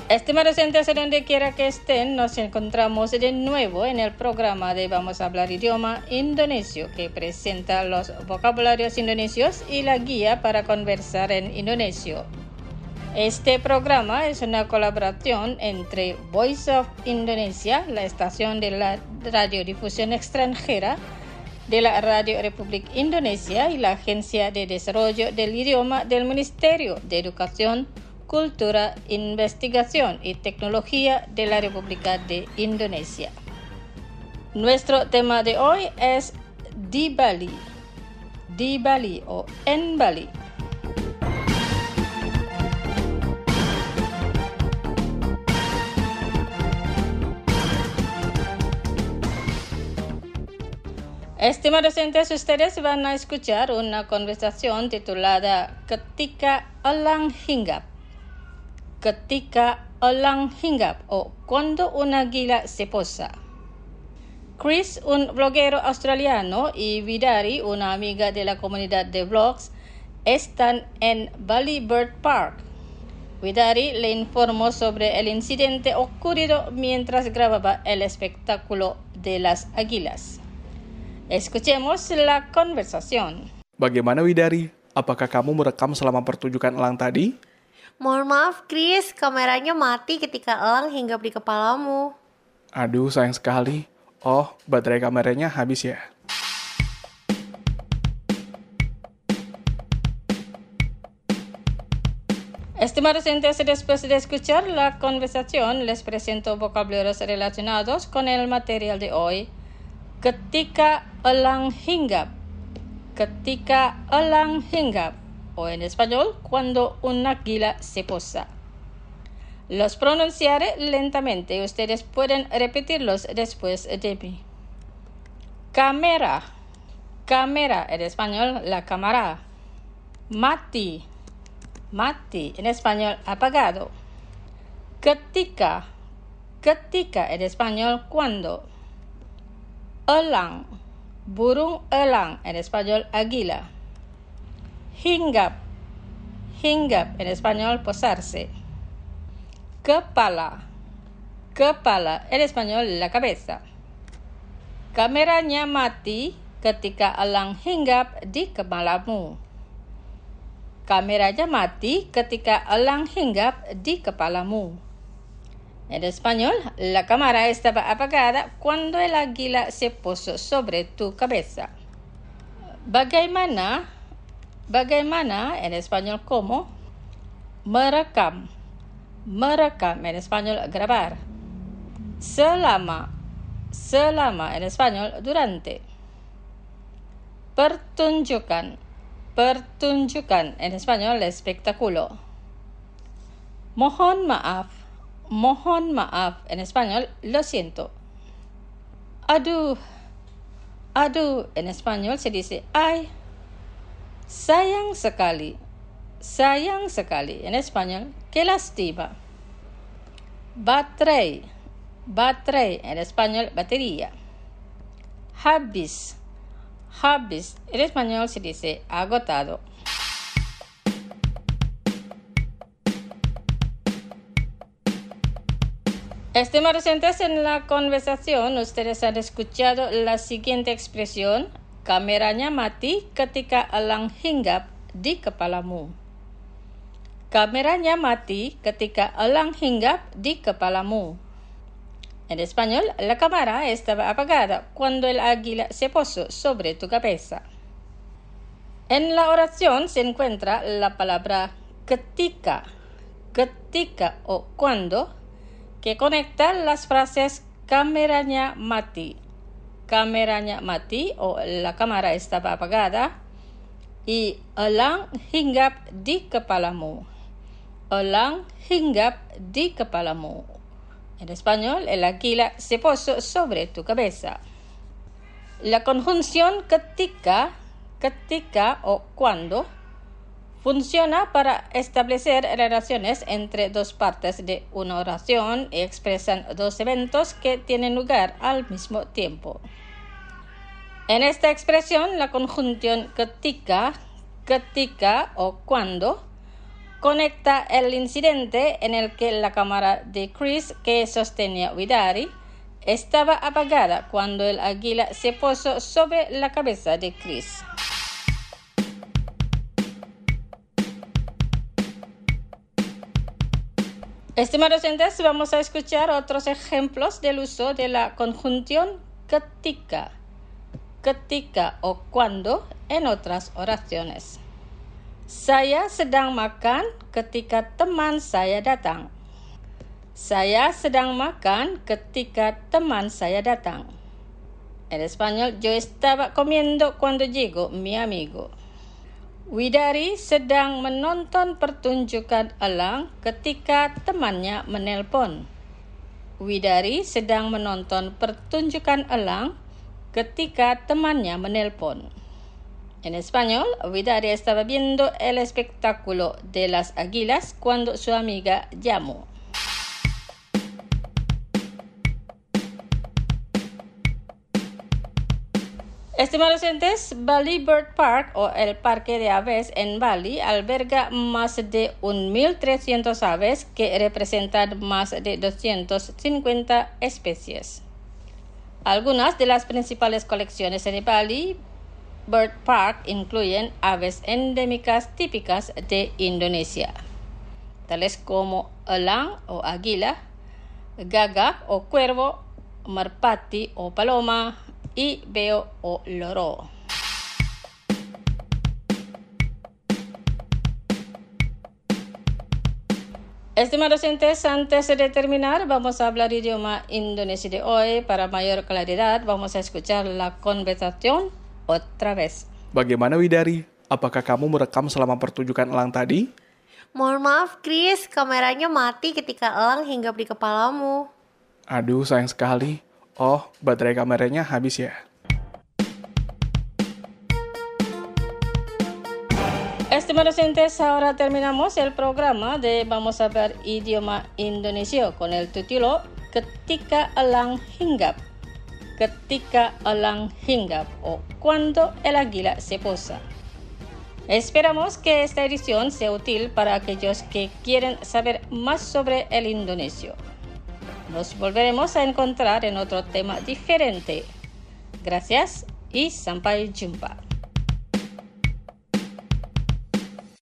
Estimados oyentes, donde quiera que estén, nos encontramos de nuevo en el programa de Vamos a hablar idioma indonesio, que presenta los vocabularios indonesios y la guía para conversar en indonesio. Este programa es una colaboración entre Voice of Indonesia, la estación de la radiodifusión extranjera de la Radio Republik Indonesia, y la Agencia de Desarrollo del Idioma del Ministerio de Educación, Cultura, Investigación y Tecnología de la República de Indonesia. Nuestro tema de hoy es di Bali o en Bali. Estimados oyentes, ustedes van a escuchar una conversación titulada Ketika Elang Hinggap. Ketika Elang Hinggap o Cuando una águila se posa. Chris, un bloguero australiano, y Widari, una amiga de la comunidad de blogs, están en Bali Bird Park. Widari le informó sobre el incidente ocurrido mientras grababa el espectáculo de las águilas. Escuchemos la conversación. Bagaimana Widari? Apakah kamu merekam selama pertunjukan elang tadi? Mohon maaf, Chris, kameranya mati ketika elang hinggap di kepalamu. Aduh, sayang sekali. Oh, baterai kameranya habis ya? Estimados oyentes, después de escuchar la conversación, les presento vocabularios relacionados con el material de hoy. Ketika elang hinggap. Ketika elang hinggap, o en español, cuando una águila se posa. Los pronunciaré lentamente, ustedes pueden repetirlos después de mí. Cámara. Cámara, en español, la cámara. Mati. Mati, en español, apagado. Ketika. Ketika, en español, cuando. Elang, burung elang, en español águila. Hinggap, hinggap, en español posarse. Kepala, kepala, en español la cabeza. Kameranya mati ketika elang hinggap di kepalamu. Kameranya mati ketika elang hinggap di kepalamu. En español, la cámara estaba apagada cuando el águila se posó sobre tu cabeza. Bagaimana? Bagaimana, en español, ¿cómo? Merekam. Merekam, en español, grabar. Selama. Selama, en español, durante. Pertunjukan. Pertunjukan, en español, espectáculo. Mohon maaf. Mohon maaf, en español, lo siento. Aduh, aduh, en español se dice ay. Sayang sekali, en español, qué lástima. Baterai, baterai, en español, batería. Habis, habis, en español se dice agotado. Estimados oyentes, en la conversación ustedes han escuchado la siguiente expresión: kameranya mati ketika elang hinggap di kepalamu. Kameranya mati ketika elang hinggap di kepalamu. En español, la cámara estaba apagada cuando el águila se posó sobre tu cabeza. En la oración se encuentra la palabra ketika, ketika o cuando, que conecta las frases kameranya mati o la cámara estaba apagada, y elang hinggap di kepalamu. Elang hinggap di kepalamu. En español, el águila se posó sobre tu cabeza. La conjunción ketika, ketika o cuando, funciona para establecer relaciones entre dos partes de una oración y expresan dos eventos que tienen lugar al mismo tiempo. En esta expresión, la conjunción ketika, ketika o cuando conecta el incidente en el que la cámara de Chris que sostenía Widari estaba apagada cuando el águila se posó sobre la cabeza de Chris. Estimados oyentes, vamos a escuchar otros ejemplos del uso de la conjunción ketika o cuando en otras oraciones. Saya sedang makan ketika teman saya datang. Saya sedang makan ketika teman saya datang. En español, yo estaba comiendo cuando llegó mi amigo. Widari sedang menonton pertunjukan elang ketika temannya menelpon. Widari sedang menonton pertunjukan elang ketika temannya menelpon. En español, Widari estaba viendo el espectáculo de las águilas cuando su amiga llamó. Estimados oyentes, Bali Bird Park o el Parque de Aves en Bali alberga más de 1.300 aves que representan más de 250 especies. Algunas de las principales colecciones de Bali Bird Park incluyen aves endémicas típicas de Indonesia, tales como elang o águila, gagak o cuervo, merpati o paloma, y beo o loro. Estimados oyentes, antes de terminar, vamos a hablar idioma indonesio de hoy. Para mayor claridad, vamos a escuchar la conversación otra vez. Bagaimana Widari? Apakah kamu merekam selama pertunjukan elang tadi? Mohon maaf, Chris, kameranya mati ketika elang hinggap di kepalamu. Aduh, sayang sekali. Oh, baterai kameranya habis ya? Estimados oyentes, ahora terminamos el programa de Vamos a Hablar Idioma Indonesio con el título Ketika Elang Hinggap. Ketika Elang Hinggap o Cuando el Águila se Posa. Esperamos que esta edición sea útil para aquellos que quieren saber más sobre el indonesio. Nos volveremos a encontrar en otro tema diferente. Gracias y sampai jumpa.